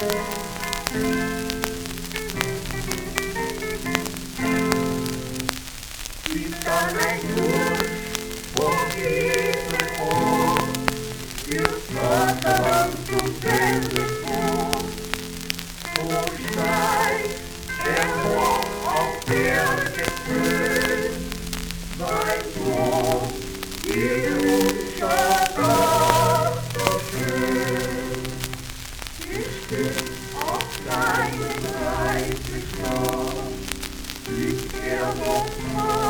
Utan en kurs och himmel och just Satan som ställer på vår stark en hopp av bergets bröd varje gång i Satan som sköt Kristus av deinen Reich beschloss, ich er noch mal